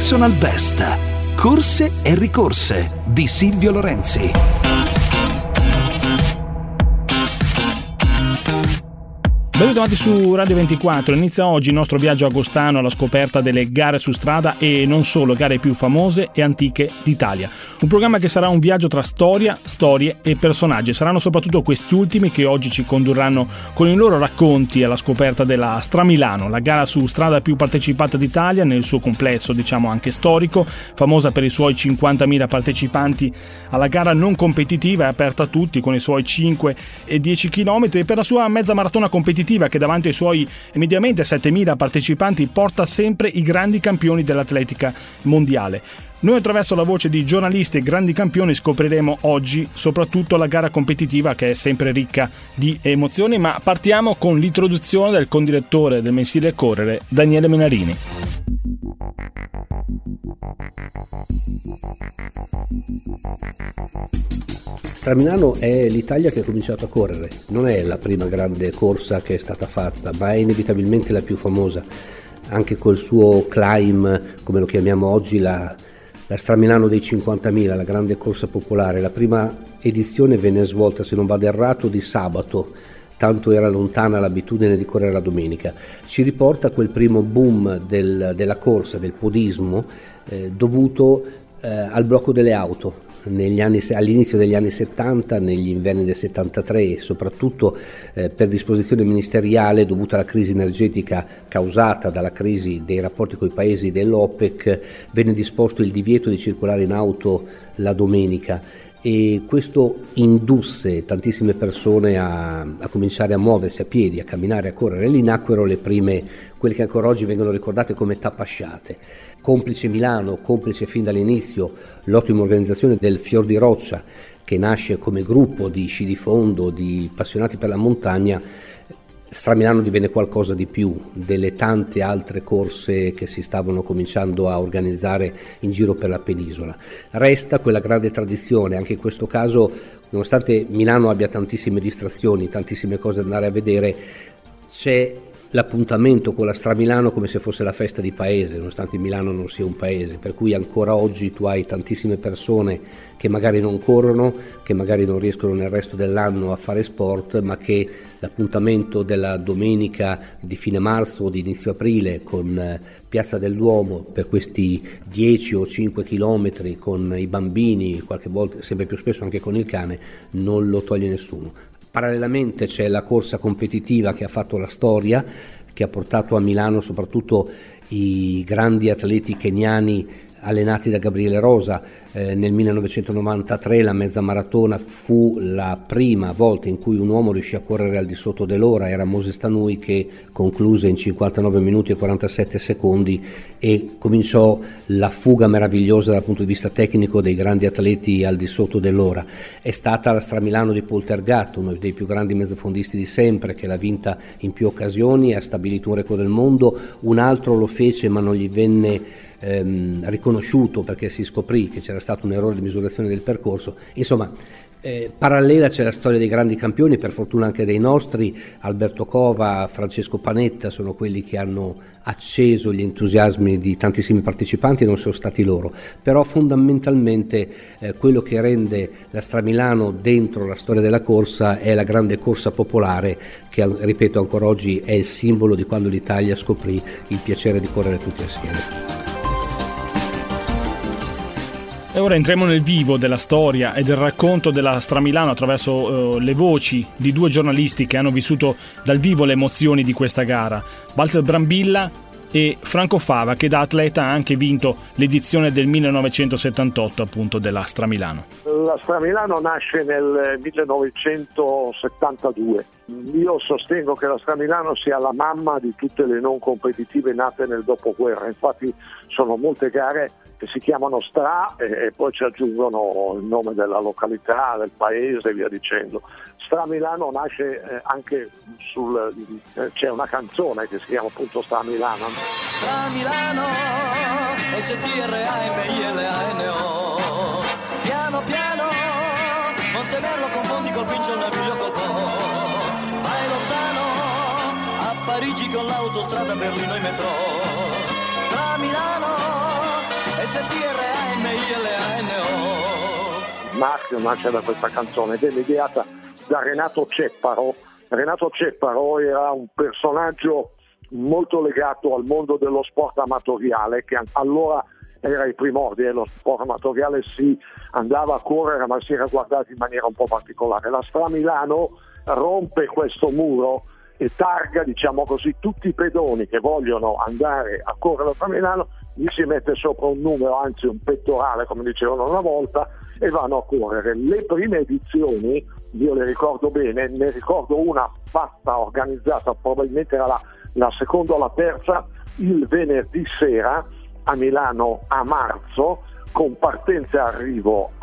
Personal Best. Corse e ricorse di Silvio Lorenzi. Bentornati su Radio 24, inizia oggi il nostro viaggio agostano alla scoperta delle gare su strada e non solo, gare più famose e antiche d'Italia. Un programma che sarà un viaggio tra storia, storie e personaggi. Saranno soprattutto questi ultimi che oggi ci condurranno con i loro racconti alla scoperta della Stramilano, la gara su strada più partecipata d'Italia nel suo complesso, diciamo anche storico, famosa per i suoi 50.000 partecipanti alla gara non competitiva e aperta a tutti con i suoi 5 e 10 km e per la sua mezza maratona competitiva che davanti ai suoi mediamente 7.000 partecipanti porta sempre i grandi campioni dell'atletica mondiale. Noi attraverso la voce di giornalisti e grandi campioni scopriremo oggi soprattutto la gara competitiva che è sempre ricca di emozioni, ma partiamo con l'introduzione del condirettore del mensile Correre, Daniele Menarini. Stramilano è l'Italia che ha cominciato a correre, non è la prima grande corsa che è stata fatta, ma è inevitabilmente la più famosa, anche col suo climb, come lo chiamiamo oggi, la Stramilano dei 50.000, la grande corsa popolare. La prima edizione venne svolta, se non vado errato, di sabato, tanto era lontana l'abitudine di correre la domenica. Ci riporta quel primo boom della corsa, del podismo, dovuto al blocco delle auto. All'inizio degli anni 70, negli inverni del 73, soprattutto per disposizione ministeriale dovuta alla crisi energetica causata dalla crisi dei rapporti con i paesi dell'OPEC, venne disposto il divieto di circolare in auto la domenica e questo indusse tantissime persone a cominciare a muoversi a piedi, a camminare, a correre. Lì nacquero le prime, quelle che ancora oggi vengono ricordate come tappasciate. Complice Milano, complice fin dall'inizio l'ottima organizzazione del Fior di Roccia, che nasce come gruppo di sci di fondo, di appassionati per la montagna, Stramilano divenne qualcosa di più delle tante altre corse che si stavano cominciando a organizzare in giro per la penisola. Resta quella grande tradizione, anche in questo caso, nonostante Milano abbia tantissime distrazioni, tantissime cose da andare a vedere, c'è l'appuntamento con la Stramilano come se fosse la festa di paese, nonostante Milano non sia un paese, per cui ancora oggi tu hai tantissime persone che magari non corrono, che magari non riescono nel resto dell'anno a fare sport, ma che l'appuntamento della domenica di fine marzo o di inizio aprile con Piazza del Duomo per questi 10 o 5 chilometri con i bambini, qualche volta sempre più spesso anche con il cane, non lo toglie nessuno. Parallelamente c'è la corsa competitiva che ha fatto la storia, che ha portato a Milano soprattutto i grandi atleti keniani allenati da Gabriele Rosa. Nel 1993 la mezza maratona fu la prima volta in cui un uomo riuscì a correre al di sotto dell'ora, era Moses Tanui che concluse in 59 minuti e 47 secondi e cominciò la fuga meravigliosa dal punto di vista tecnico dei grandi atleti al di sotto dell'ora. È stata la Stramilano di Poltergatto, uno dei più grandi mezzofondisti di sempre, che l'ha vinta in più occasioni, ha stabilito un record del mondo. Un altro lo fece ma non gli venne riconosciuto perché si scoprì che c'era stato un errore di misurazione del percorso. Insomma, parallela c'è la storia dei grandi campioni, per fortuna anche dei nostri. Alberto Cova, Francesco Panetta sono quelli che hanno acceso gli entusiasmi di tantissimi partecipanti e non sono stati loro, però fondamentalmente quello che rende la Stramilano dentro la storia della corsa è la grande corsa popolare che, ripeto ancora oggi, è il simbolo di quando l'Italia scoprì il piacere di correre tutti assieme. E ora entriamo nel vivo della storia e del racconto della Stramilano attraverso le voci di due giornalisti che hanno vissuto dal vivo le emozioni di questa gara, Walter Brambilla e Franco Fava, che da atleta ha anche vinto l'edizione del 1978 appunto della Stramilano. La Stramilano nasce nel 1972. Io sostengo che la Stramilano sia la mamma di tutte le non competitive nate nel dopoguerra, infatti sono molte gare che si chiamano Stra e poi ci aggiungono il nome della località, del paese e via dicendo. Stramilano nasce anche c'è una canzone che si chiama appunto Stramilano. Stramilano, STRAMILANO, piano piano, Montemerlo confondi col Pincio Naviglio col Po, vai lontano, a Parigi con l'autostrada, Berlino in metro, Stramilano, S-T-R-A-M-I-L-A-N-O. Marchio nasce da questa canzone ed è ideata da Renato Cepparo. Renato Cepparo era un personaggio molto legato al mondo dello sport amatoriale, che allora era i primordi dello sport amatoriale, si andava a correre ma si era guardati in maniera un po' particolare. La Stra Milano rompe questo muro e targa, diciamo così, tutti i pedoni che vogliono andare a correre a Stra Milano, gli si mette sopra un numero, anzi un pettorale come dicevano una volta, e vanno a correre. Le prime edizioni, io le ricordo bene, ne ricordo una fatta, organizzata, probabilmente era la seconda o la terza, il venerdì sera a Milano a marzo, con partenza e arrivo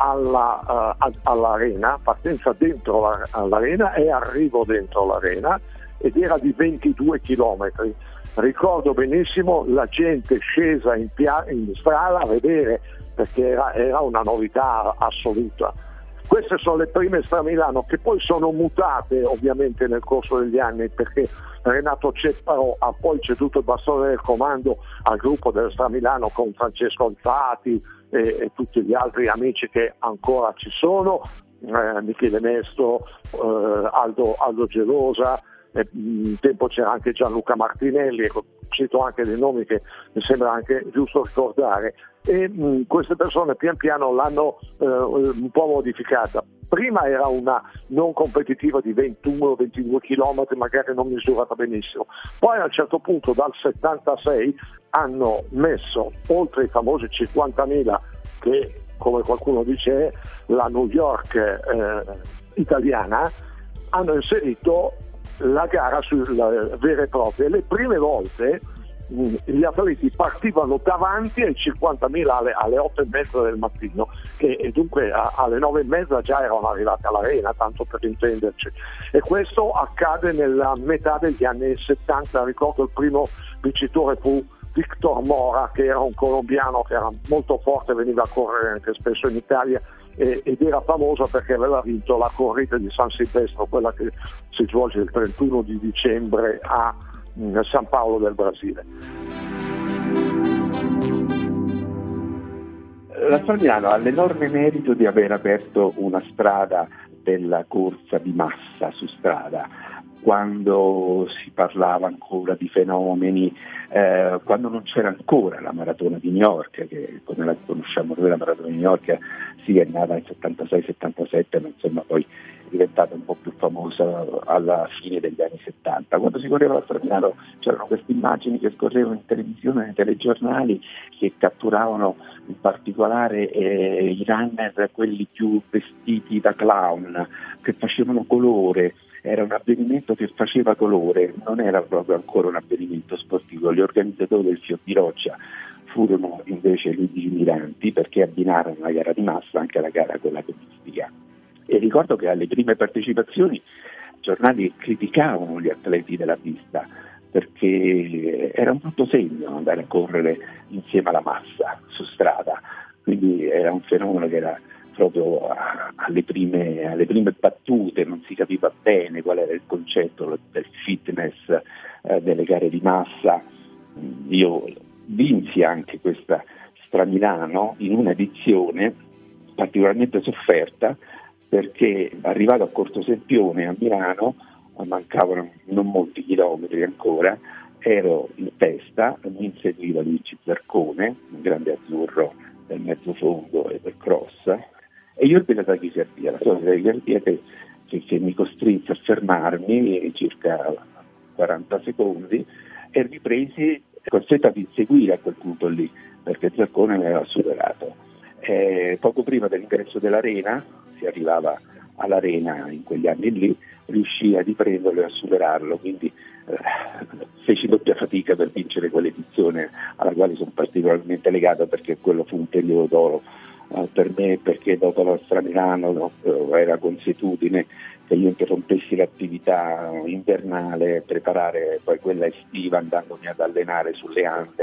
all'arena, partenza dentro l'arena e arrivo dentro l'arena, ed era di 22 chilometri. Ricordo benissimo la gente scesa in strada a vedere, perché era una novità assoluta. Queste sono le prime Stra Milano, che poi sono mutate ovviamente nel corso degli anni, perché Renato Cepparo ha poi ceduto il bastone del comando al gruppo della Stra Milano con Francesco Alzati e tutti gli altri amici che ancora ci sono, Michele Mesto, Aldo Gelosa, un tempo c'era anche Gianluca Martinelli, ecco, cito anche dei nomi che mi sembra anche giusto ricordare, e queste persone pian piano l'hanno un po' modificata. Prima era una non competitiva di 21-22 km, magari non misurata benissimo, poi a un certo punto dal 76 hanno messo, oltre i famosi 50.000 che, come qualcuno dice, è la New York italiana, hanno inserito la gara sulla vera e propria. Le prime volte gli atleti partivano davanti ai 50.000 alle 8:30 del mattino, e dunque alle 9:30 già erano arrivati all'arena, tanto per intenderci, e questo accade nella metà degli anni 70. Ricordo il primo vincitore fu Victor Mora, che era un colombiano che era molto forte, veniva a correre anche spesso in Italia, ed era famoso perché aveva vinto la corrida di San Silvestro, quella che si svolge il 31 di dicembre a San Paolo del Brasile. La Stra Milano ha l'enorme merito di aver aperto una strada della corsa di massa su strada, quando si parlava ancora di fenomeni, quando non c'era ancora la maratona di New York, che come la conosciamo noi, la maratona di New York sì, è nata nel 76-77, ma insomma poi è diventata un po' più famosa alla fine degli anni 70. Quando si correva la Stra Milano c'erano queste immagini che scorrevano in televisione, nei telegiornali, che catturavano in particolare i runner, quelli più vestiti da clown, che facevano colore. Era un avvenimento che faceva colore, non era proprio ancora un avvenimento sportivo. Gli organizzatori del Fior di Roccia furono invece lungimiranti, perché abbinarono la gara di massa anche alla gara quella agonistica. E ricordo che alle prime partecipazioni i giornali criticavano gli atleti della pista, perché era un brutto segno andare a correre insieme alla massa su strada, quindi era un fenomeno che era proprio alle prime battute, non si capiva bene qual era il concetto del fitness delle gare di massa. Io vinsi anche questa Stra Milano in un'edizione particolarmente sofferta, perché arrivato a Corto Sempione a Milano, mancavano non molti chilometri ancora, ero in testa, mi inseguiva Luigi Zarcone, un grande azzurro del mezzo fondo e del cross, e io ebbi la tachicardia, la solita tachicardia che mi costrinse a fermarmi circa 40 secondi e ripresi, costretto ad inseguire a quel punto lì, perché Zarcone mi aveva superato. Poco prima dell'ingresso dell'arena, si arrivava all'arena in quegli anni lì, riuscii a riprenderlo e a superarlo, quindi feci doppia fatica per vincere quell'edizione alla quale sono particolarmente legato, perché quello fu un periodo d'oro per me, perché dopo la Stra Milano era consuetudine che io interrompessi l'attività invernale e preparare poi quella estiva, andandomi ad allenare sulle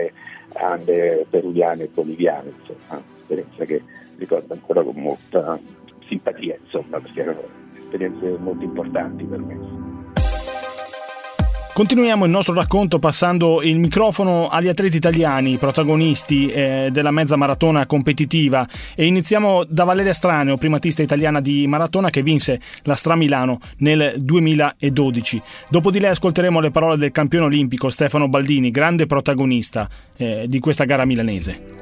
Ande peruviane e boliviane, insomma, un'esperienza che ricordo ancora con molta simpatia, insomma, perché erano esperienze molto importanti per me. Continuiamo il nostro racconto passando il microfono agli atleti italiani, protagonisti della mezza maratona competitiva, e iniziamo da Valeria Straneo, primatista italiana di maratona che vinse la Stramilano nel 2012. Dopo di lei ascolteremo le parole del campione olimpico Stefano Baldini, grande protagonista di questa gara milanese.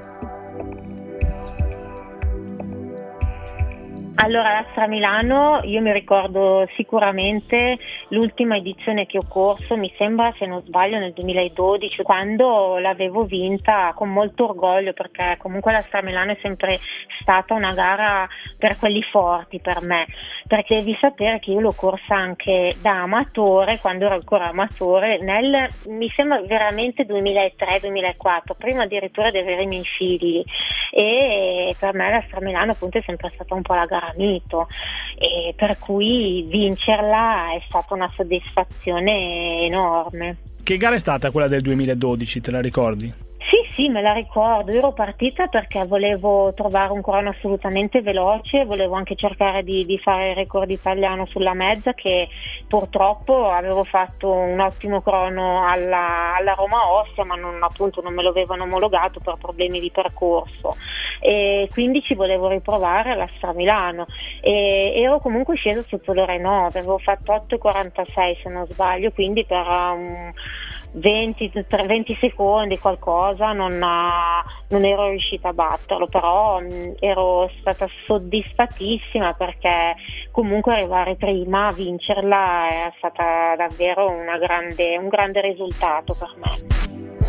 Allora, la Stramilano, io mi ricordo sicuramente l'ultima edizione che ho corso, mi sembra, se non sbaglio, nel 2012, quando l'avevo vinta con molto orgoglio, perché comunque la Stramilano è sempre stata una gara per quelli forti per me, perché devi sapere che io l'ho corsa anche da amatore, quando ero ancora amatore, mi sembra veramente 2003-2004, prima addirittura di avere i miei figli, e per me la Stramilano appunto è sempre stata un po' la gara mito, e per cui vincerla è stata una soddisfazione enorme. Che gara è stata quella del 2012, te la ricordi? Sì, me la ricordo, io ero partita perché volevo trovare un crono assolutamente veloce, volevo anche cercare di fare il record italiano sulla mezza, che purtroppo avevo fatto un ottimo crono alla Roma Ostia, ma non me lo avevano omologato per problemi di percorso, e quindi ci volevo riprovare alla Stramilano, e ero comunque scesa sotto l'ora 9, avevo fatto 8,46 se non sbaglio, quindi per 20 secondi qualcosa non ero riuscita a batterlo, però ero stata soddisfattissima, perché comunque arrivare prima a vincerla è stata davvero un grande risultato per me.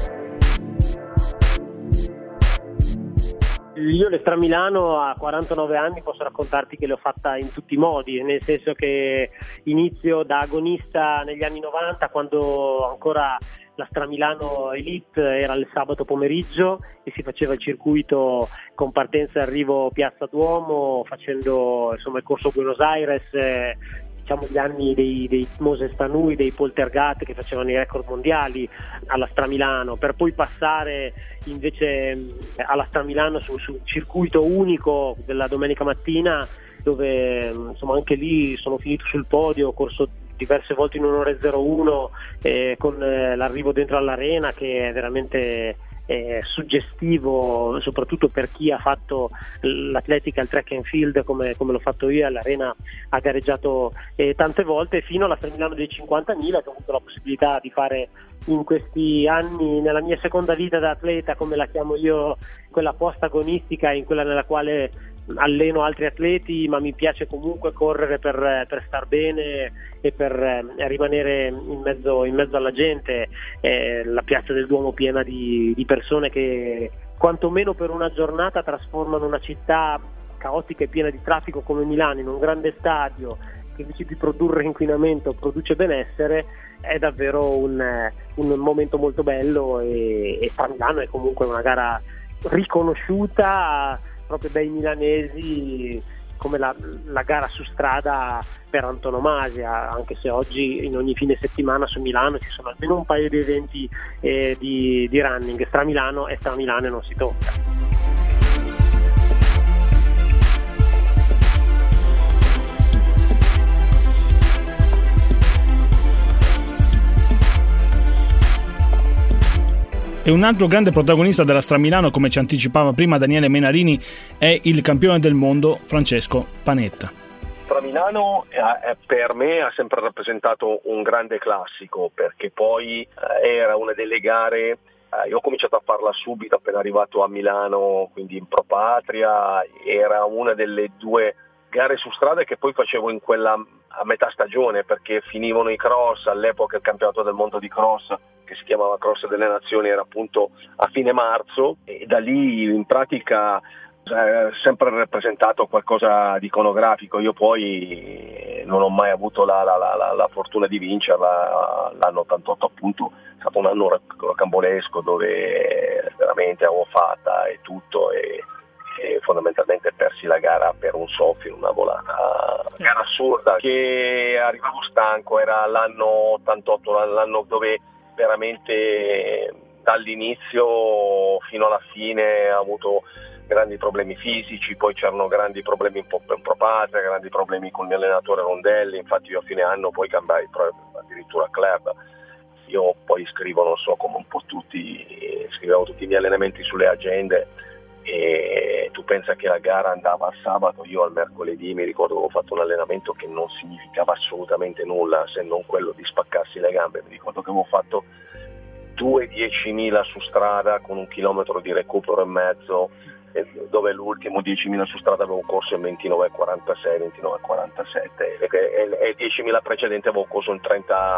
Io le Stramilano a 49 anni posso raccontarti che l'ho fatta in tutti i modi, nel senso che inizio da agonista negli anni 90, quando ancora la Stramilano Elite era il sabato pomeriggio e si faceva il circuito con partenza e arrivo Piazza Duomo, facendo il corso Buenos Aires, gli anni dei Moses Tanui, dei Poltergat, che facevano i record mondiali alla Stramilano, per poi passare invece alla Stramilano sul circuito unico della domenica mattina, dove anche lì sono finito sul podio, ho corso diverse volte in 1:01 con l'arrivo dentro all'arena, che è veramente suggestivo, soprattutto per chi ha fatto l'atletica, il track and field come l'ho fatto io. All'arena ha gareggiato tante volte, fino alla Stramilano dei 50.000 che ho avuto la possibilità di fare in questi anni, nella mia seconda vita da atleta, come la chiamo io, quella post agonistica, in quella nella quale alleno altri atleti, ma mi piace comunque correre per star bene e per rimanere in mezzo alla gente. La piazza del Duomo piena di persone che quantomeno per una giornata trasformano una città caotica e piena di traffico come Milano in un grande stadio che invece di produrre inquinamento produce benessere. È davvero un momento molto bello, e Milano è comunque una gara riconosciuta proprio dai milanesi come la gara su strada per antonomasia, anche se oggi in ogni fine settimana su Milano ci sono almeno un paio di eventi di running. Stramilano è Stramilano e non si tocca. E un altro grande protagonista della Stramilano, come ci anticipava prima Daniele Menarini, è il campione del mondo Francesco Panetta. Stramilano per me ha sempre rappresentato un grande classico, perché poi era una delle gare, io ho cominciato a farla subito appena arrivato a Milano, quindi in Pro Patria, era una delle due gare su strada che poi facevo in quella a metà stagione, perché finivano i cross. All'epoca il campionato del mondo di cross, che si chiamava Cross delle Nazioni, era appunto a fine marzo, e da lì in pratica sempre rappresentato qualcosa di iconografico. Io poi non ho mai avuto la fortuna di vincerla. L'anno 88 appunto è stato un anno rocambolesco, dove veramente avevo fatta e tutto, e fondamentalmente persi la gara per un soffio, una volata, gara assurda, che arrivavo stanco. Era l'anno 88, l'anno dove veramente dall'inizio fino alla fine ho avuto grandi problemi fisici, poi c'erano grandi problemi in Pro Patria, grandi problemi con il mio allenatore Rondelli. Infatti io a fine anno poi cambiai addirittura club, io poi scrivo, non so, come un po' tutti, scrivevo tutti i miei allenamenti sulle agende, e tu pensa che la gara andava al sabato, io al mercoledì mi ricordo che avevo fatto un allenamento che non significava assolutamente nulla se non quello di spaccarsi le gambe. Mi ricordo che avevo fatto 2 10.000 su strada con 1 chilometro di recupero e mezzo, dove l'ultimo 10.000 su strada avevo corso in 29,46, 29,47 e 10.000 precedenti avevo corso in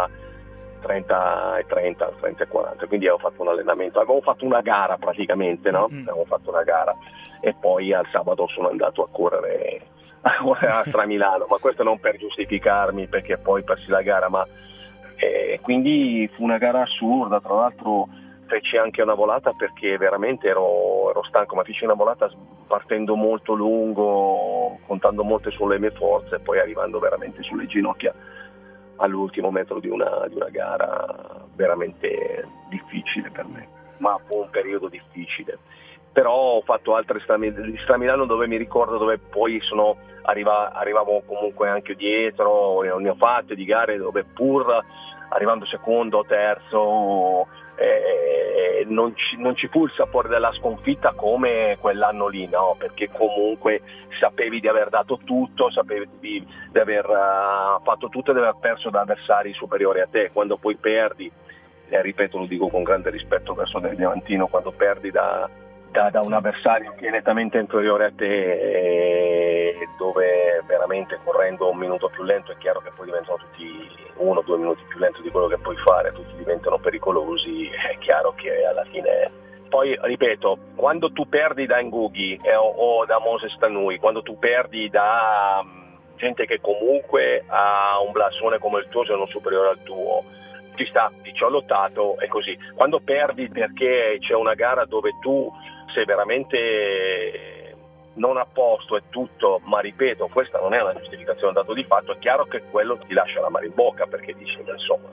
30,40, quindi avevo fatto un allenamento, avevo fatto una gara praticamente, no? Avevo fatto una gara e poi al sabato sono andato a correre a Stramilano, ma questo non per giustificarmi perché poi persi la gara, ma quindi fu una gara assurda. Tra l'altro feci anche una volata perché veramente ero stanco, ma feci una volata partendo molto lungo, contando molto sulle mie forze e poi arrivando veramente sulle ginocchia all'ultimo metro di una gara veramente difficile per me, ma fu un periodo difficile. Però ho fatto altre di Stramilano dove mi ricordo, dove poi arrivavo comunque anche dietro, ne ho fatte di gare dove pur arrivando secondo o terzo non ci fu il sapore della sconfitta come quell'anno lì, no? Perché comunque sapevi di aver dato tutto, sapevi di aver fatto tutto e di aver perso da avversari superiori a te. Quando poi perdi, ripeto, lo dico con grande rispetto verso Del Diamantino, quando perdi da un avversario che è nettamente inferiore a te, dove veramente correndo 1 minuto più lento è chiaro che poi diventano tutti 1 o 2 minuti più lento di quello che puoi fare, tutti diventano pericolosi, è chiaro che alla fine. Poi ripeto, quando tu perdi da Ngughi o da Moses Tanui, quando tu perdi da gente che comunque ha un blasone come il tuo, se non superiore al tuo, ci sta, ci ho lottato e così. Quando perdi perché c'è una gara dove tu sei veramente non a posto e tutto, ma ripeto, questa non è una giustificazione dato di fatto, è chiaro che quello ti lascia l'amaro in bocca, perché dici, insomma,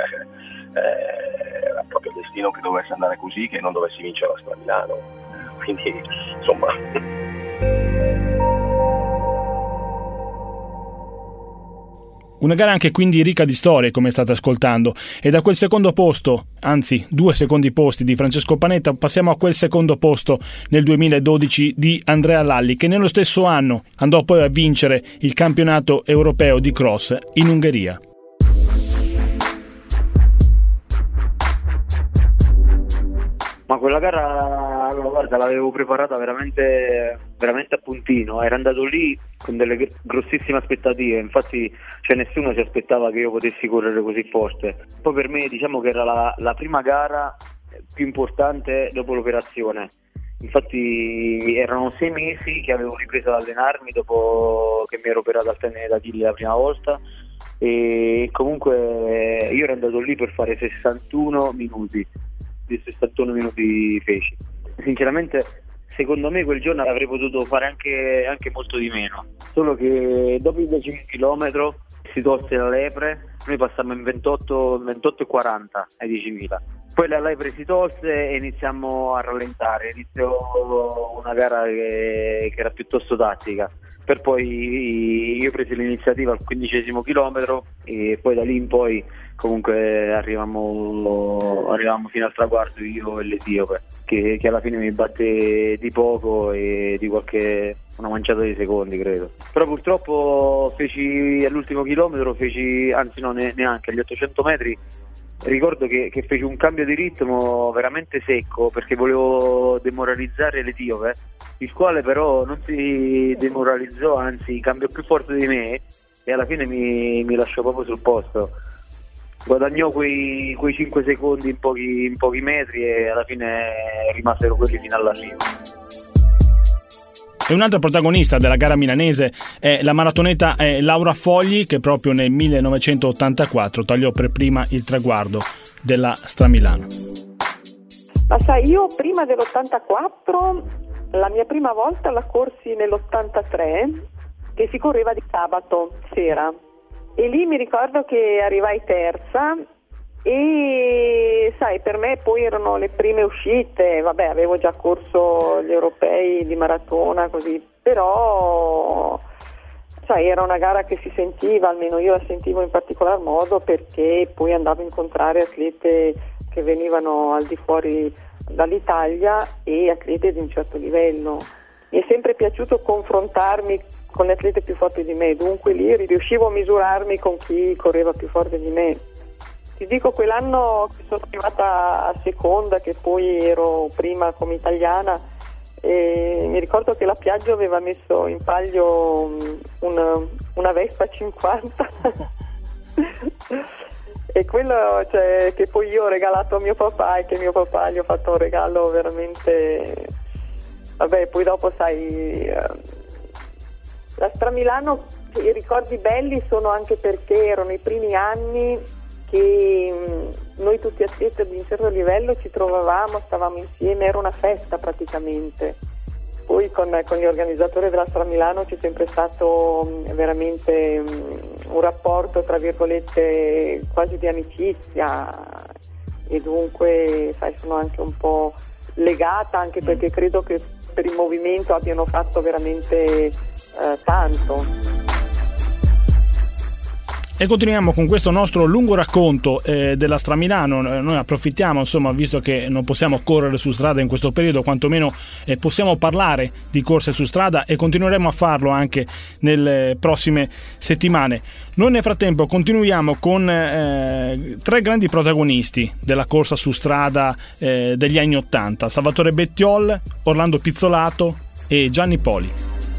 era proprio il destino che dovesse andare così, che non dovessi vincere la Stramilano, quindi insomma. Una gara anche quindi ricca di storie, come state ascoltando, e da quel secondo posto, anzi 2 secondi posti di Francesco Panetta, passiamo a quel secondo posto nel 2012 di Andrea Lalli, che nello stesso anno andò poi a vincere il campionato europeo di cross in Ungheria. Ma quella gara, guarda, l'avevo preparata veramente a puntino, ero andato lì con delle grossissime aspettative, infatti nessuno si aspettava che io potessi correre così forte. Poi per me diciamo che era la prima gara più importante dopo l'operazione, infatti erano 6 mesi che avevo ripreso ad allenarmi dopo che mi ero operato al tendine d'Achille la prima volta, e comunque io ero andato lì per fare 61 minuti feci. Sinceramente secondo me quel giorno avrei potuto fare anche molto di meno, solo che dopo il 10 km si tolse la lepre, noi passammo in 28,40 ai 10.000, poi la lepre si tolse e iniziamo a rallentare, iniziò una gara che era piuttosto tattica, per poi io presi l'iniziativa al 15° chilometro e poi da lì in poi comunque arrivavamo fino al traguardo io e l'etiope che alla fine mi batte di poco e di una manciata di secondi credo, però purtroppo feci all'ultimo chilometro, neanche agli 800 metri ricordo che feci un cambio di ritmo veramente secco perché volevo demoralizzare l'etiope, il quale però non si demoralizzò, anzi cambiò più forte di me e alla fine mi lasciò proprio sul posto. Guadagnò quei 5 secondi in pochi metri e alla fine rimasero quelli fino all'arrivo. E un'altra protagonista della gara milanese è la maratoneta Laura Fogli, che proprio nel 1984 tagliò per prima il traguardo della Stramilano. Ma sai, io prima dell'84 la mia prima volta la corsi nell'83, che si correva di sabato sera, e lì mi ricordo che arrivai terza e sai, per me poi erano le prime uscite, vabbè, avevo già corso gli europei di maratona così, però sai, era una gara che si sentiva, almeno io la sentivo in particolar modo, perché poi andavo a incontrare atlete che venivano al di fuori dall'Italia e atlete di un certo livello. Mi è sempre piaciuto confrontarmi con le atlete più forti di me, dunque lì riuscivo a misurarmi con chi correva più forte di me. Ti dico, quell'anno che sono arrivata a seconda, che poi ero prima come italiana, e mi ricordo che la Piaggio aveva messo in palio una Vespa 50 e quello, cioè, che poi io ho regalato a mio papà, e che mio papà gli ho fatto un regalo veramente, vabbè, poi dopo sai, la Stramilano, i ricordi belli sono anche perché erano i primi anni che noi tutti atleti di un certo livello ci trovavamo, stavamo insieme, era una festa praticamente. Poi con gli organizzatori della Stramilano c'è sempre stato veramente un rapporto, tra virgolette, quasi di amicizia, e dunque sai, sono anche un po' legata, anche perché credo che per il movimento abbiano fatto veramente tanto. E continuiamo con questo nostro lungo racconto della Stramilano. Noi approfittiamo, insomma, visto che non possiamo correre su strada in questo periodo, quantomeno possiamo parlare di corse su strada, e continueremo a farlo anche nelle prossime settimane. Noi nel frattempo continuiamo con tre grandi protagonisti della corsa su strada degli anni '80: Salvatore Bettiol, Orlando Pizzolato e Gianni Poli.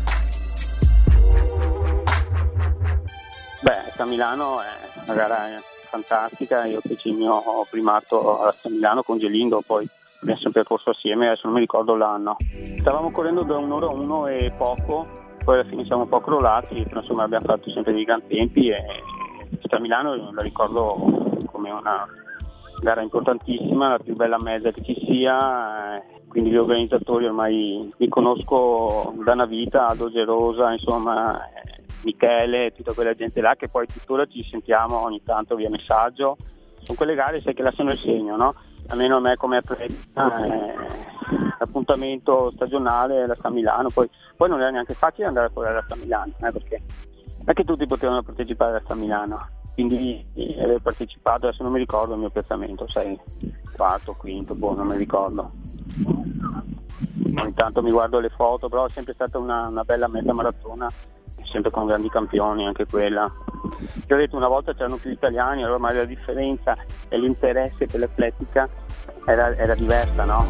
Milano è una gara fantastica. Io feci il mio primato alla Milano con Gelindo, poi abbiamo sempre corso assieme, adesso non mi ricordo l'anno. Stavamo correndo da un'ora uno e poco, poi alla fine siamo un po' crollati, però insomma abbiamo fatto sempre dei gran tempi, e questa Milano la ricordo come una gara importantissima, la più bella mezza che ci sia, quindi gli organizzatori ormai li conosco da una vita, Aldo Gerosa, insomma, Michele, tutta quella gente là che poi tuttora ci sentiamo ogni tanto via messaggio. Sono quelle gare, sai, che lasciano il segno, no? Almeno a me come atleta, l'appuntamento stagionale la Sta Milano, poi non era neanche facile andare a correre alla Sta Milano, perché anche tutti potevano partecipare alla Sta Milano, quindi aver partecipato, adesso non mi ricordo il mio piazzamento, sai, quarto, quinto, non mi ricordo. Ogni tanto mi guardo le foto, però è sempre stata una bella mezza maratona, sempre con grandi campioni, anche quella. Ti ho detto, una volta c'erano più italiani, allora magari la differenza e l'interesse per l'atletica era diversa, no?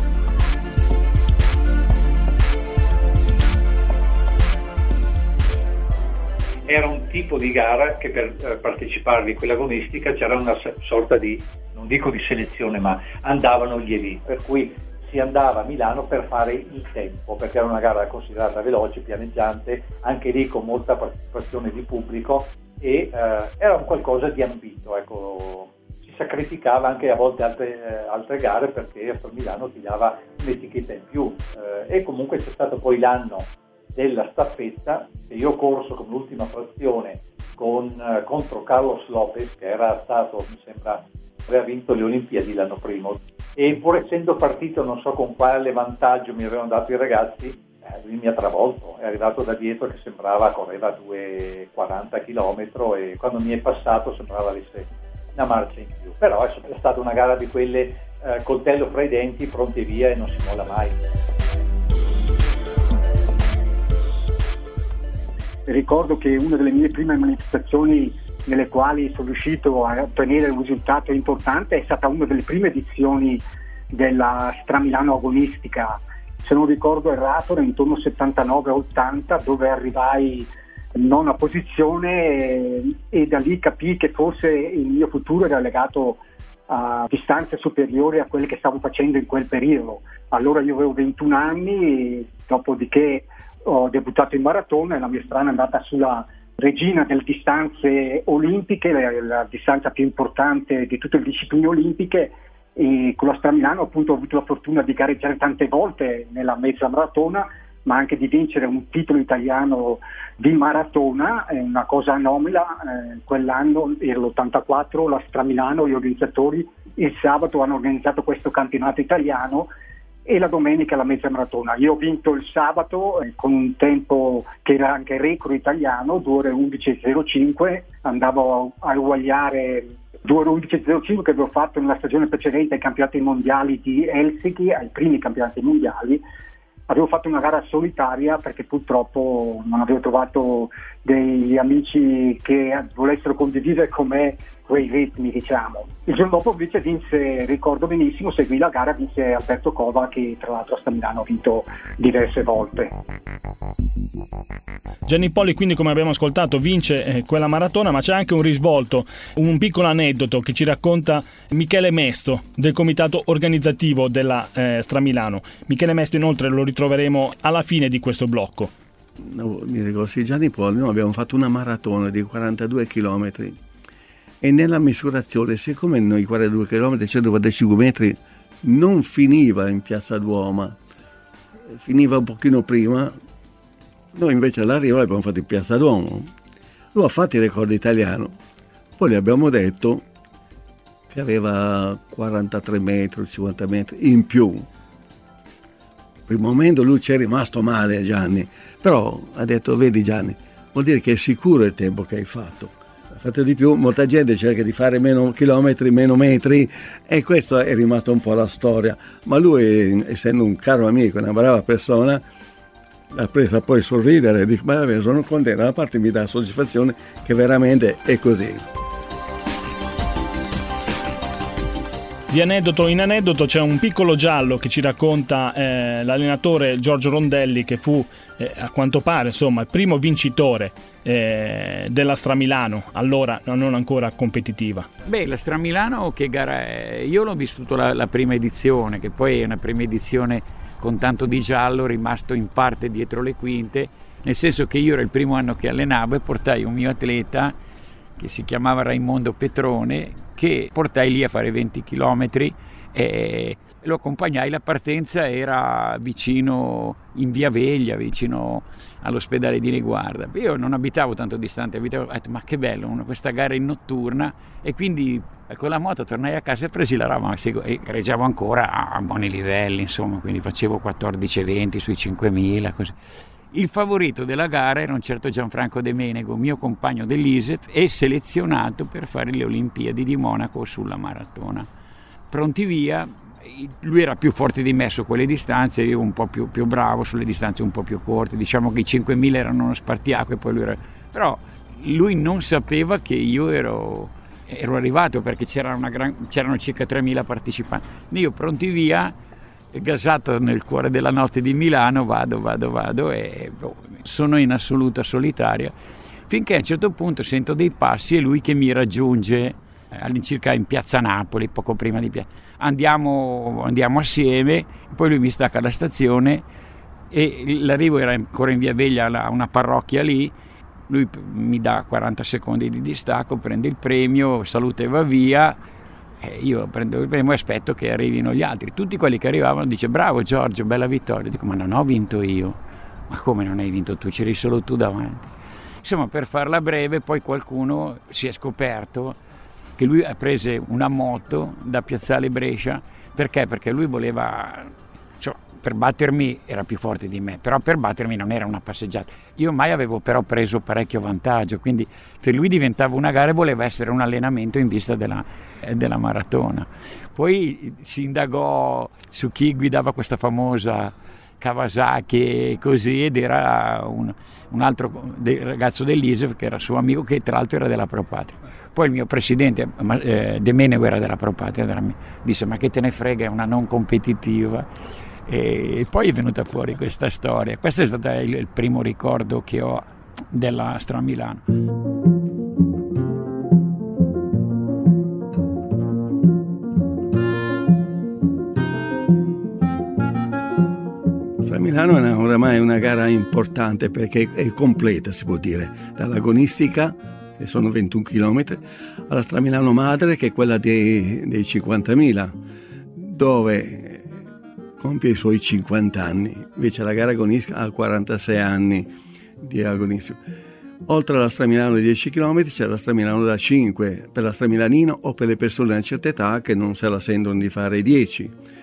Era un tipo di gara che per parteciparvi, quella agonistica, c'era una sorta di, non dico di selezione, ma andavano gli elite, per cui si andava a Milano per fare il tempo, perché era una gara considerata veloce, pianeggiante, anche lì con molta partecipazione di pubblico, e era un qualcosa di ambito, ecco. Si sacrificava anche a volte altre gare, perché a Milano ti dava un'etichetta in più, e comunque c'è stato poi l'anno della staffetta, che io ho corso come ultima frazione contro Carlos Lopez, che era stato, mi sembra, aveva vinto le Olimpiadi l'anno primo, e pur essendo partito non so con quale vantaggio mi avevano dato i ragazzi, lui mi ha travolto, è arrivato da dietro che correva 2,40 km, e quando mi è passato sembrava avesse una marcia in più, però è stata una gara di quelle coltello fra i denti, pronti via, e non si molla mai. Ricordo che una delle mie prime manifestazioni nelle quali sono riuscito a ottenere un risultato importante è stata una delle prime edizioni della Stramilano agonistica. Se non ricordo errato, era intorno al 79-80, dove arrivai in nona posizione, e da lì capii che forse il mio futuro era legato a distanze superiori a quelle che stavo facendo in quel periodo. Allora io avevo 21 anni, dopodiché ho debuttato in maratona, e la mia strada è andata sulla regina delle distanze olimpiche, la distanza più importante di tutte le discipline olimpiche, e con la Stramilano appunto ho avuto la fortuna di gareggiare tante volte nella mezza maratona, ma anche di vincere un titolo italiano di maratona, è una cosa anomala. Quell'anno era l'84, la Stramilano, gli organizzatori il sabato hanno organizzato questo campionato italiano, e la domenica la mezza maratona. Io ho vinto il sabato con un tempo che era anche record italiano, 2 ore 11.05, andavo a uguagliare 2 ore 11.05 che avevo fatto nella stagione precedente ai campionati mondiali di Helsinki, ai primi campionati mondiali. Avevo fatto una gara solitaria perché purtroppo non avevo trovato degli amici che volessero condividere con me quei ritmi, diciamo. Il giorno dopo invece vinse, ricordo benissimo, seguì la gara, vinse Alberto Cova, che tra l'altro a Stamilano ha vinto diverse volte. Gianni Poli, quindi, come abbiamo ascoltato, vince quella maratona, ma c'è anche un risvolto, un piccolo aneddoto che ci racconta Michele Mesto del comitato organizzativo della Stramilano. Michele Mesto inoltre lo ritroveremo alla fine di questo blocco. No, mi ricordo, sì, Gianni Poli, noi abbiamo fatto una maratona di 42 chilometri e nella misurazione, siccome noi 42 km 145 metri non finiva in Piazza Duomo, finiva un pochino prima, noi invece all'arrivo l'abbiamo fatto in Piazza Duomo. Lui ha fatto il record italiano, poi gli abbiamo detto che aveva 43 metri, 50 metri in più. Per il momento lui ci è rimasto male, Gianni, però ha detto: vedi Gianni, vuol dire che è sicuro il tempo che hai fatto. Fatto di più, molta gente cerca di fare meno chilometri, meno metri, e questo è rimasto un po' la storia, ma lui, essendo un caro amico, una brava persona, l'ha presa poi a sorridere e dice: ma vabbè, sono contento, da una parte mi dà soddisfazione che veramente è così. Di aneddoto in aneddoto c'è un piccolo giallo che ci racconta l'allenatore Giorgio Rondelli, che fu a quanto pare, insomma, il primo vincitore della Stramilano, allora non ancora competitiva. Beh, la Stramilano che gara è? Io l'ho vissuto la prima edizione, che poi è una prima edizione con tanto di giallo, rimasto in parte dietro le quinte, nel senso che io era il primo anno che allenavo e portai un mio atleta che si chiamava Raimondo Petrone, che portai lì a fare 20 chilometri e lo accompagnai. La partenza era vicino in via Veglia, vicino all'ospedale di Riguarda. Io non abitavo tanto distante, ho detto: ma che bello, questa gara in notturna, e quindi con la moto tornai a casa e presi la rama e gareggiavo ancora a buoni livelli, insomma, quindi facevo 14,20 sui 5.000, così. Il favorito della gara era un certo Gianfranco De Menego, mio compagno dell'ISEF e selezionato per fare le Olimpiadi di Monaco sulla maratona. Pronti via, lui era più forte di me su quelle distanze, io un po' più bravo sulle distanze un po' più corte, diciamo che i 5.000 erano uno spartiacque, poi lui era... Però lui non sapeva che io ero arrivato, perché c'erano circa 3.000 partecipanti. Io pronti via, gasato nel cuore della notte di Milano, vado e sono in assoluta solitaria, finché a un certo punto sento dei passi e lui che mi raggiunge all'incirca in piazza Napoli, poco prima di piazza. Andiamo assieme, poi lui mi stacca alla stazione e l'arrivo era ancora in via Veglia a una parrocchia lì. Lui mi dà 40 secondi di distacco, prende il premio, saluta e va via. Io prendo il premio e aspetto che arrivino gli altri. Tutti quelli che arrivavano dice: bravo Giorgio, bella vittoria. Dico: ma non ho vinto io. Ma come non hai vinto tu? C'eri solo tu davanti. Insomma, per farla breve, poi qualcuno si è scoperto che lui ha preso una moto da Piazzale Brescia. Perché? Perché lui voleva, cioè, per battermi era più forte di me, però per battermi non era una passeggiata. Io mai avevo però preso parecchio vantaggio, quindi per lui diventava una gara e voleva essere un allenamento in vista della maratona. Poi si indagò su chi guidava questa famosa Kawasaki e così, ed era un altro ragazzo dell'ISEF che era suo amico, che tra l'altro era della Pro Patria. Poi il mio presidente De Menego era della Pro Patria, disse: ma che te ne frega, è una non competitiva. E poi è venuta fuori questa storia. Questo è stato il primo ricordo che ho della Stramilano. Stramilano è oramai una gara importante perché è completa, si può dire, dall'agonistica, che sono 21 km, alla Stramilano Madre, che è quella dei 50.000, dove compie i suoi 50 anni, invece la gara agonistica ha 46 anni di agonistica. Oltre alla Stramilano di 10 km c'è la Stramilano da 5 per la Stramilanino o per le persone di una certa età che non se la sentono di fare 10,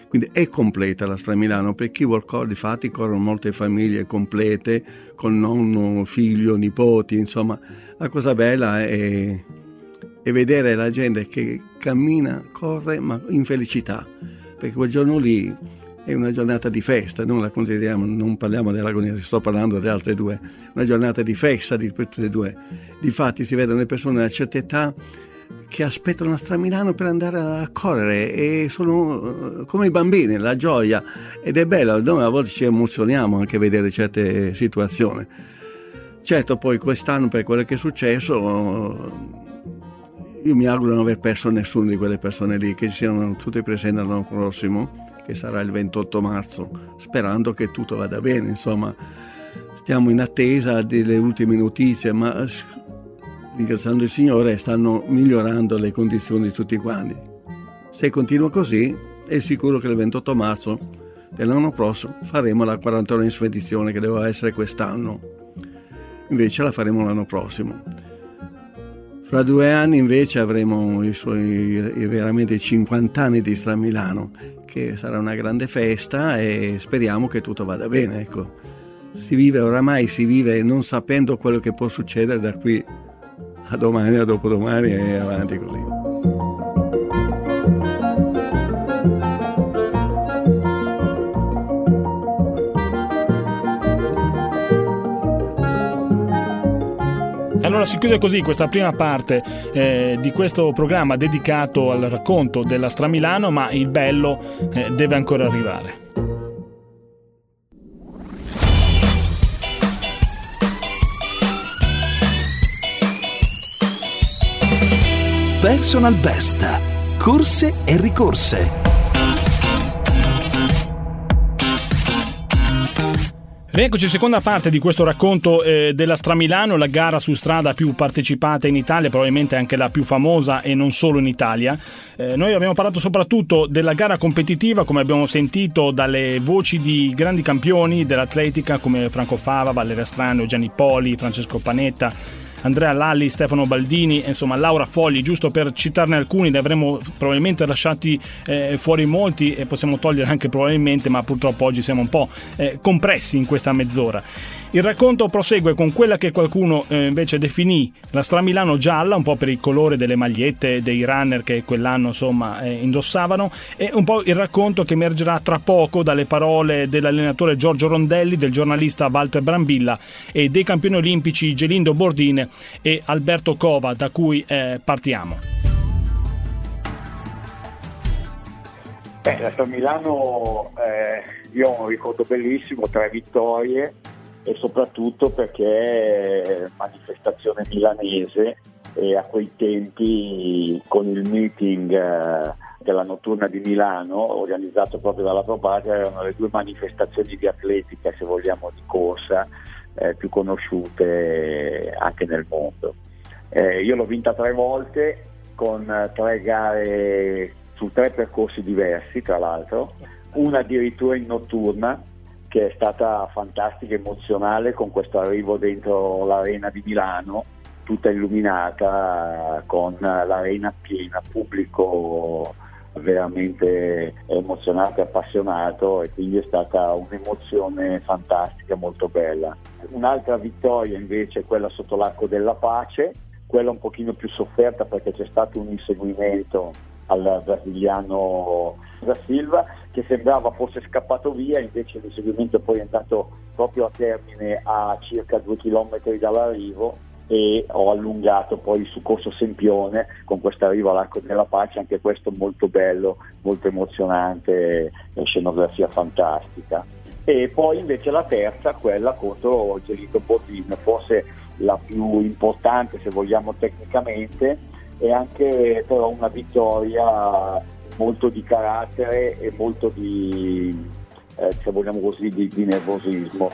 Quindi è completa la Stramilano, per chi vuol correre, difatti corrono molte famiglie complete, con nonno, figlio, nipoti, insomma la cosa bella è vedere la gente che cammina, corre, ma in felicità, perché quel giorno lì è una giornata di festa, non la consideriamo, non parliamo dell'agonia, sto parlando delle altre due, una giornata di festa di tutte e due. Difatti si vedono le persone di una certa età che aspettano la Stramilano per andare a correre e sono come i bambini, la gioia, ed è bello, noi a volte ci emozioniamo anche a vedere certe situazioni. Certo, poi quest'anno per quello che è successo io mi auguro di non aver perso nessuno di quelle persone lì, che ci siano tutte presenti l'anno prossimo, che sarà il 28 marzo, sperando che tutto vada bene, insomma stiamo in attesa delle ultime notizie, ma ringraziando il Signore stanno migliorando le condizioni di tutti quanti. Se continua così è sicuro che il 28 marzo dell'anno prossimo faremo la 40ª spedizione, che doveva essere quest'anno, invece la faremo l'anno prossimo. Fra 2 anni invece avremo i suoi veramente 50 anni di Stramilano, che sarà una grande festa e speriamo che tutto vada bene, ecco. Si vive non sapendo quello che può succedere da qui a domani, a dopodomani e avanti così. Allora si chiude così questa prima parte di questo programma dedicato al racconto della Stramilano, ma il bello deve ancora arrivare. Personal Best. Corse e ricorse. Rieccoci, seconda parte di questo racconto della Stramilano, la gara su strada più partecipata in Italia, probabilmente anche la più famosa e non solo in Italia. Noi abbiamo parlato soprattutto della gara competitiva, come abbiamo sentito dalle voci di grandi campioni dell'atletica come Franco Fava, Valeria Strano, Gianni Poli, Francesco Panetta, Andrea Lalli, Stefano Baldini, insomma Laura Fogli, giusto per citarne alcuni. Ne avremmo probabilmente lasciati fuori molti e possiamo togliere anche probabilmente, ma purtroppo oggi siamo un po' compressi in questa mezz'ora. Il racconto prosegue con quella che qualcuno invece definì la Stramilano gialla, un po' per il colore delle magliette dei runner che quell'anno insomma indossavano, e un po' il racconto che emergerà tra poco dalle parole dell'allenatore Giorgio Rondelli, del giornalista Walter Brambilla e dei campioni olimpici Gelindo Bordin e Alberto Cova, da cui partiamo. La Stramilano io ho un ricordo bellissimo, 3 vittorie, e soprattutto perché è manifestazione milanese, e a quei tempi con il meeting della notturna di Milano organizzato proprio dalla Propatria erano le 2 manifestazioni di atletica, se vogliamo, di corsa più conosciute anche nel mondo. Io l'ho vinta 3 volte con 3 gare su 3 percorsi diversi, tra l'altro, una addirittura in notturna, che è stata fantastica e emozionale, con questo arrivo dentro l'arena di Milano tutta illuminata, con l'arena piena, pubblico veramente emozionato e appassionato, e quindi è stata un'emozione fantastica, molto bella. Un'altra vittoria invece è quella sotto l'Arco della Pace, quella un pochino più sofferta perché c'è stato un inseguimento al brasiliano da Silva, che sembrava fosse scappato via, invece l'inseguimento poi è andato proprio a termine a circa 2 chilometri dall'arrivo, e ho allungato poi su Corso Sempione con questo arrivo all'Arco della Pace, anche questo molto bello, molto emozionante, scenografia fantastica. E poi invece la terza, quella contro Gelindo Bordin, forse la più importante se vogliamo tecnicamente, e anche però una vittoria molto di carattere e molto di, se vogliamo così, di nervosismo.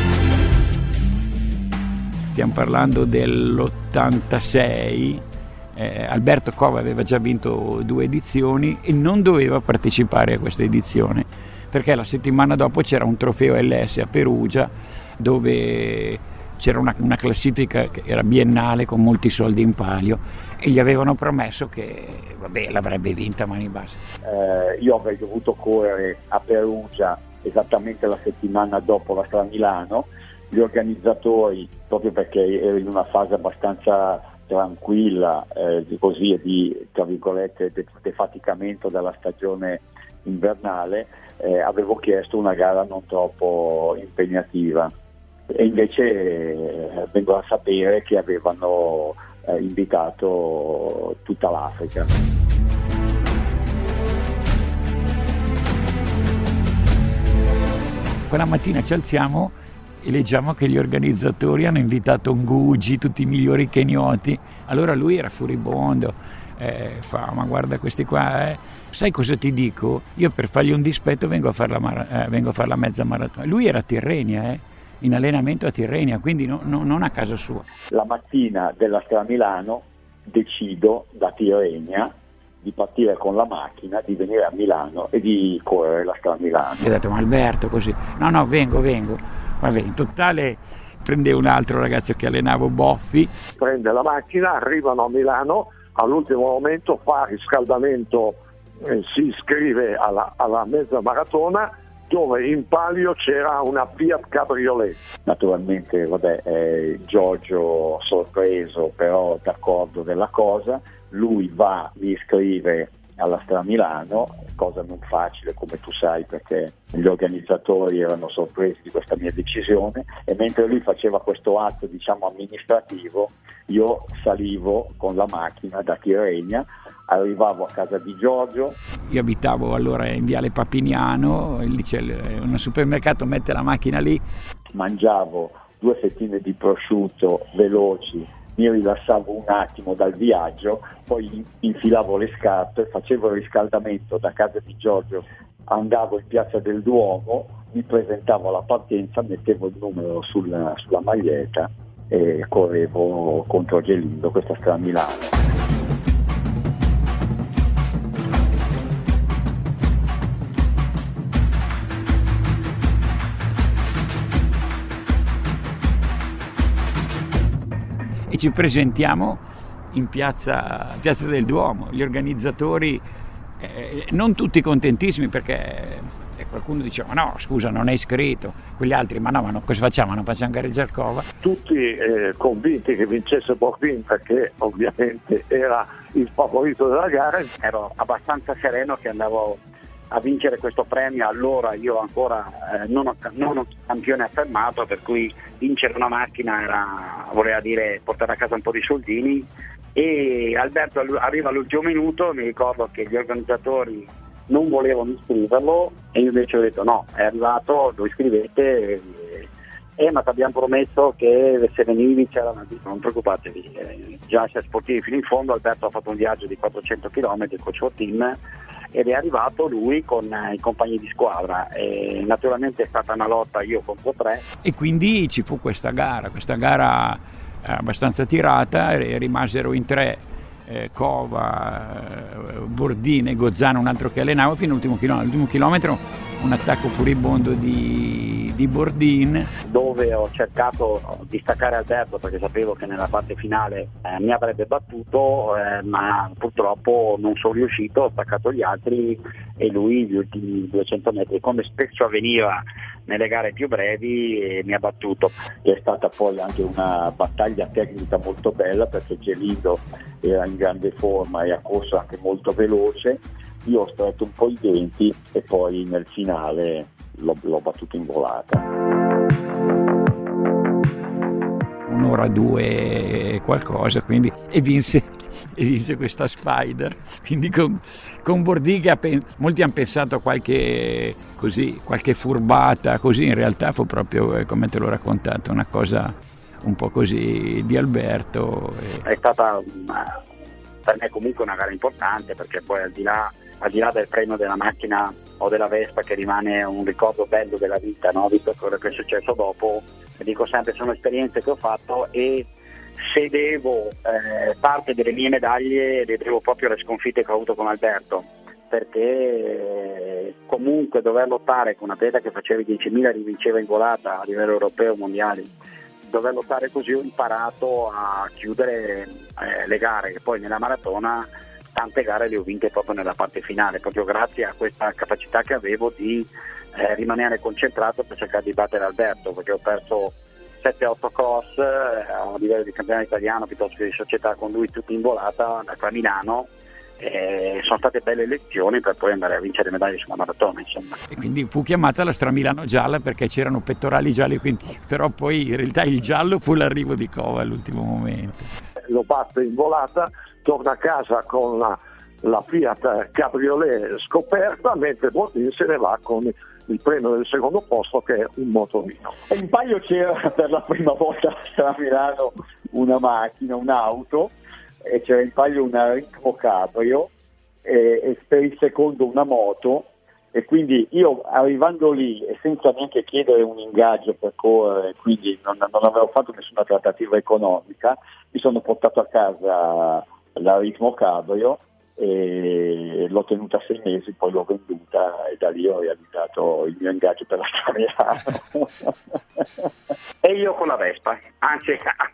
Stiamo parlando dell'86, Alberto Cova aveva già vinto 2 edizioni e non doveva partecipare a questa edizione perché la settimana dopo c'era un trofeo LS a Perugia dove c'era una classifica che era biennale con molti soldi in palio e gli avevano promesso che l'avrebbe vinta a mani basse. Io avrei dovuto correre a Perugia esattamente la settimana dopo la Stramilano. Gli organizzatori, proprio perché ero in una fase abbastanza tranquilla, così, e di, tra virgolette, defaticamento dalla stagione invernale, avevo chiesto una gara non troppo impegnativa e invece vengo a sapere che avevano invitato tutta l'Africa. Quella mattina ci alziamo e leggiamo che gli organizzatori hanno invitato Ngugi, tutti i migliori kenioti. Allora lui era furibondo, fa: ma guarda questi qua, sai cosa ti dico? Io per fargli un dispetto vengo a fare la mezza maratona. Lui era a Tirrenia, in allenamento a Tirrenia, quindi non a casa sua. La mattina della Stramilano decido da Tirrenia di partire con la macchina, di venire a Milano e di correre la Stramilano. Gli ho detto: ma Alberto, così? No, vengo. Vabbè, in totale prende un altro ragazzo che allenavo, Boffi. Prende la macchina, arrivano a Milano, all'ultimo momento fa riscaldamento, si iscrive alla mezza maratona, dove in palio c'era una Fiat Cabriolet. Naturalmente, Giorgio sorpreso, però d'accordo della cosa, lui va, mi iscrive alla Stramilano, cosa non facile come tu sai, perché gli organizzatori erano sorpresi di questa mia decisione, e mentre lui faceva questo atto, diciamo, amministrativo, io salivo con la macchina da Tirrenia, arrivavo a casa di Giorgio. Io abitavo allora in Viale Papiniano, lì c'è un supermercato, mette la macchina lì. Mangiavo 2 fettine di prosciutto veloci, mi rilassavo un attimo dal viaggio, poi infilavo le scarpe, facevo il riscaldamento da casa di Giorgio, andavo in Piazza del Duomo, mi presentavo alla partenza, mettevo il numero sulla maglietta e correvo contro Gelindo questa Stramilano. E ci presentiamo in piazza del Duomo. Gli organizzatori non tutti contentissimi, perché qualcuno diceva: ma no, scusa, non è iscritto. Quegli altri: ma cosa facciamo? Non facciamo gareggiare Cova? Tutti convinti che vincesse Bordin, perché ovviamente era il favorito della gara. Ero abbastanza sereno che andavo a vincere questo premio. Allora io ancora non un campione affermato, per cui vincere una macchina voleva dire portare a casa un po' di soldini. E Alberto arriva all'ultimo minuto, mi ricordo che gli organizzatori non volevano iscriverlo e io invece ho detto: no, è arrivato, lo iscrivete, ma ti abbiamo promesso che se venivi c'era una vita, non preoccupatevi, già si è sportivi fino in fondo. Alberto ha fatto un viaggio di 400 km col suo team ed è arrivato lui con i compagni di squadra, e naturalmente è stata una lotta io contro 3. E quindi ci fu questa gara abbastanza tirata, e rimasero in 3 Cova, Bordin e Gozzano, un altro che allenavo, fino all'ultimo chilometro. All'ultimo chilometro un attacco furibondo di Bordin, dove ho cercato di staccare Alberto perché sapevo che nella parte finale mi avrebbe battuto, ma purtroppo non sono riuscito. Ho staccato gli altri e lui gli ultimi 200 metri, come spesso avveniva nelle gare più brevi, mi ha battuto. È stata poi anche una battaglia tecnica molto bella, perché Gelindo era in grande forma e ha corso anche molto veloce. Io ho stretto un po' i denti e poi nel finale l'ho battuto in volata. 1 ora 2 e qualcosa, quindi, e vinse questa Spider. Quindi con Bordin, che molti hanno pensato a qualche furbata, così in realtà fu proprio come te l'ho raccontato, una cosa un po' così di Alberto. È stata per me comunque una gara importante, perché poi al di là del premio della macchina o della Vespa, che rimane un ricordo bello della vita, no? Visto quello che è successo dopo, dico sempre, sono esperienze che ho fatto e se devo parte delle mie medaglie le devo proprio alle sconfitte che ho avuto con Alberto, perché comunque dover lottare con un atleta che faceva i 10.000 li vinceva in volata a livello europeo, mondiali, dover lottare così ho imparato a chiudere le gare, che poi nella maratona tante gare le ho vinte proprio nella parte finale, proprio grazie a questa capacità che avevo di rimanere concentrato per cercare di battere Alberto, perché ho perso 7-8 cross a livello di campionato italiano piuttosto che di società con lui tutti in volata da Milano. Sono state belle lezioni per poi andare a vincere medaglie sulla maratona, insomma. E quindi fu chiamata la Stramilano gialla perché c'erano pettorali gialli, quindi, però poi in realtà il giallo fu l'arrivo di Cova all'ultimo momento. Lo batte in volata, torna a casa con la Fiat Cabriolet scoperta, mentre Boldin se ne va con il premio del secondo posto, che è un motorino. E in palio c'era per la prima volta a Milano una macchina, un'auto, e c'era in palio una Ritmo Cabrio e per il secondo una moto, e quindi io arrivando lì e senza neanche chiedere un ingaggio per correre, quindi non avevo fatto nessuna trattativa economica, mi sono portato a casa la Ritmo Cabrio e l'ho tenuta 6 mesi, poi l'ho venduta e da lì ho realizzato il mio ingaggio per la Milano. E io con la Vespa, anzi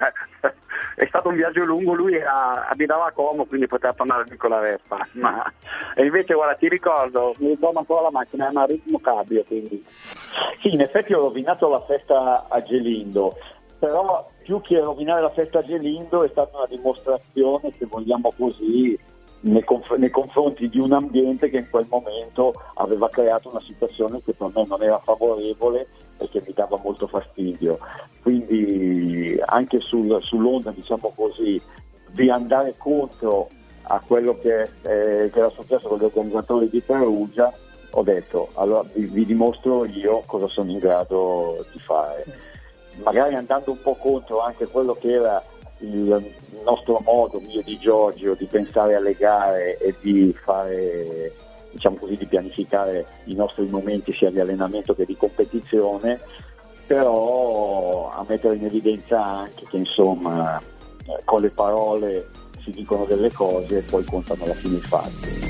è stato un viaggio lungo, lui abitava a Como, quindi poteva tornare con la Vespa, e invece guarda, mi ricordo ancora la macchina, è una Ritmo Cabrio, quindi sì, in effetti ho rovinato la festa a Gelindo, però più che rovinare la festa a Gelindo è stata una dimostrazione, se vogliamo così, nei confronti di un ambiente che in quel momento aveva creato una situazione che per me non era favorevole e che mi dava molto fastidio. Quindi anche sull'onda, diciamo così, di andare contro a quello che era successo con gli organizzatori di Perugia, ho detto, allora vi dimostro io cosa sono in grado di fare. Magari andando un po' contro anche quello che era il nostro modo, mio di Giorgio, di pensare alle gare e di fare, diciamo così, di pianificare i nostri momenti sia di allenamento che di competizione, però a mettere in evidenza anche che insomma con le parole si dicono delle cose e poi contano alla fine i fatti.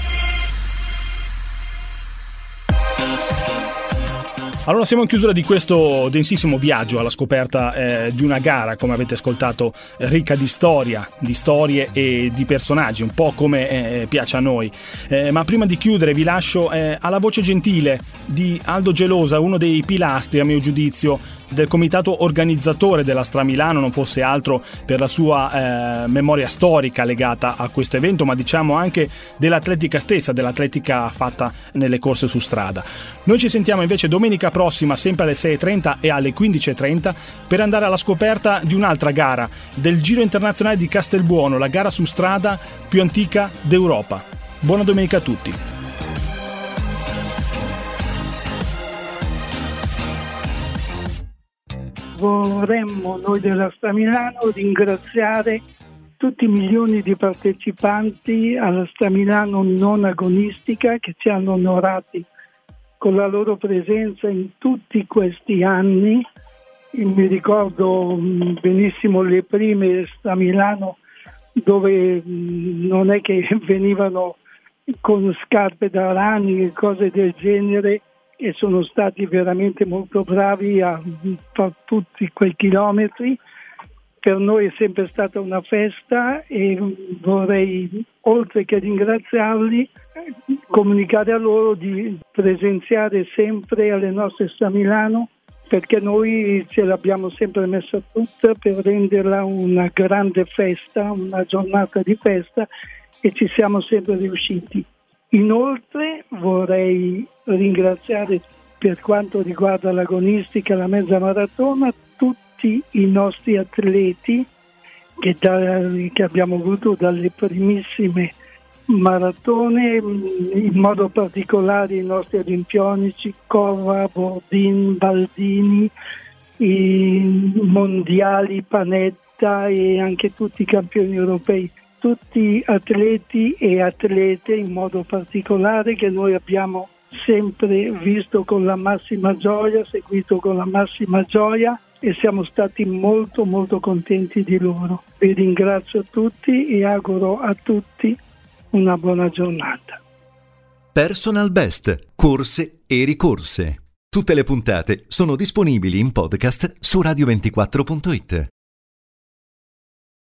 Allora siamo in chiusura di questo densissimo viaggio alla scoperta di una gara, come avete ascoltato, ricca di storia, di storie e di personaggi, un po' come piace a noi. Ma prima di chiudere vi lascio alla voce gentile di Aldo Gelosa, uno dei pilastri, a mio giudizio, del comitato organizzatore della Stramilano, non fosse altro per la sua memoria storica legata a questo evento, ma diciamo anche dell'atletica stessa, dell'atletica fatta nelle corse su strada. Noi ci sentiamo invece domenica prossima, sempre alle 6.30 e alle 15.30, per andare alla scoperta di un'altra gara, del Giro Internazionale di Castelbuono, la gara su strada più antica d'Europa. Buona domenica a tutti. Vorremmo noi della Stramilano ringraziare tutti i milioni di partecipanti alla Stramilano non agonistica che ci hanno onorati con la loro presenza in tutti questi anni. Mi ricordo benissimo le prime Stramilano, dove non è che venivano con scarpe da rani e cose del genere, e sono stati veramente molto bravi a fare tutti quei chilometri. Per noi è sempre stata una festa e vorrei, oltre che ringraziarli, comunicare a loro di presenziare sempre alle nostre Stramilano, perché noi ce l'abbiamo sempre messa tutta per renderla una grande festa, una giornata di festa, e ci siamo sempre riusciti. Inoltre vorrei ringraziare, per quanto riguarda l'agonistica, la mezza maratona, tutti i nostri atleti che abbiamo avuto dalle primissime maratone, in modo particolare i nostri olimpionici Cova, Bordin, Baldini, i mondiali Panetta e anche tutti i campioni europei. Tutti atleti e atlete in modo particolare che noi abbiamo sempre visto con la massima gioia, seguito con la massima gioia, e siamo stati molto molto contenti di loro. Vi ringrazio tutti e auguro a tutti una buona giornata. Personal Best, corse e ricorse. Tutte le puntate sono disponibili in podcast su radio24.it.